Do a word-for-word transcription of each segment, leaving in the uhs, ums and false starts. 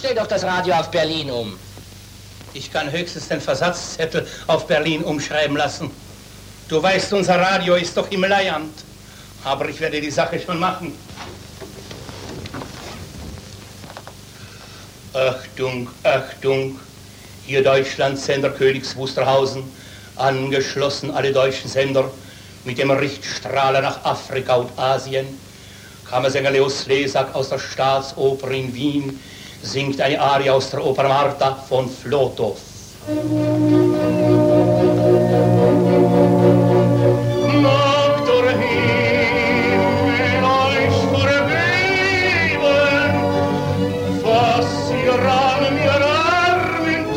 Stell doch das Radio auf Berlin um. Ich kann höchstens den Versatzzettel auf Berlin umschreiben lassen. Du weißt, unser Radio ist doch im Leihand. Aber ich werde die Sache schon machen. Achtung, Achtung, hier Deutschlandsender Königs Wusterhausen, angeschlossen alle deutschen Sender mit dem Richtstrahler nach Afrika und Asien. Kammersänger Leo Slesak aus der Staatsoper in Wien singt eine Arie aus der Oper Martha von Flotow. Mag der Himmel euch vergeben, was ihr an mir erwähnt.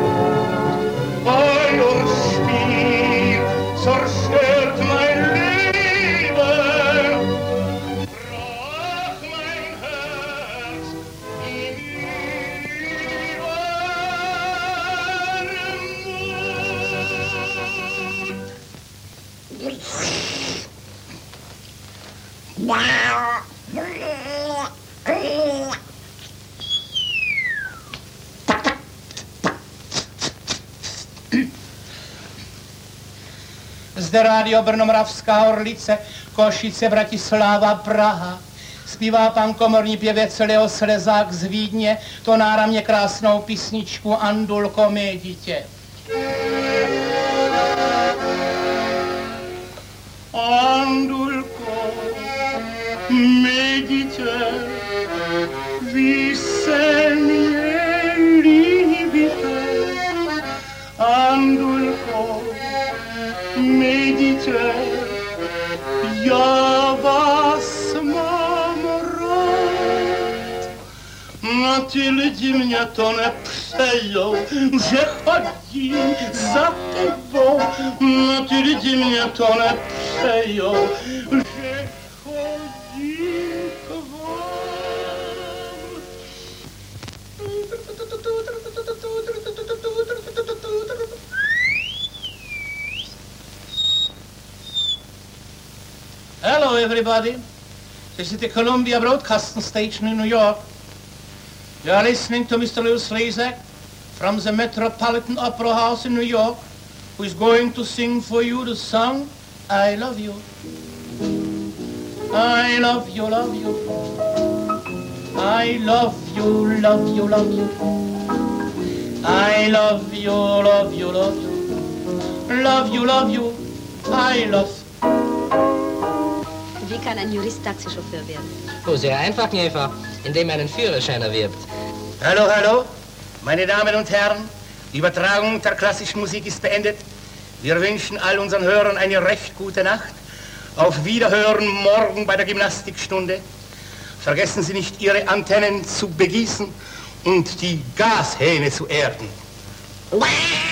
Euer Spiel zerstört mein Leben, brach mein Herz in Zde rádio Brno-Moravská Orlice, Košice, Bratislava, Praha. Zpívá pan komorní pěvec Leo Slezák z Vídně, to náramně krásnou písničku Andulko, mé dítě. Andulko, mé dítě, vy se mě líbíte. Andulko, mé dítě, já vás mám rád. No ty lidi mě to nepřejou, že chodím za tebou. No ty lidi mě to nepřejou, že chodím k vám. Hello, everybody. This is the Columbia Broadcasting Station in New York. You are listening to Mister Leo Slezak from the Metropolitan Opera House in New York, who is going to sing for you the song, I Love You. I love you, love you. I love you, love you, love you. I love you, love you, love you. Love you, love you. I love you. Wie kann ein Jurist Taxichauffeur werden? Oh, sehr einfach, Eva, indem er einen Führerschein erwirbt. Hallo, hallo, meine Damen und Herren, die Übertragung der klassischen Musik ist beendet. Wir wünschen all unseren Hörern eine recht gute Nacht. Auf Wiederhören morgen bei der Gymnastikstunde. Vergessen Sie nicht, Ihre Antennen zu begießen und die Gashähne zu erden.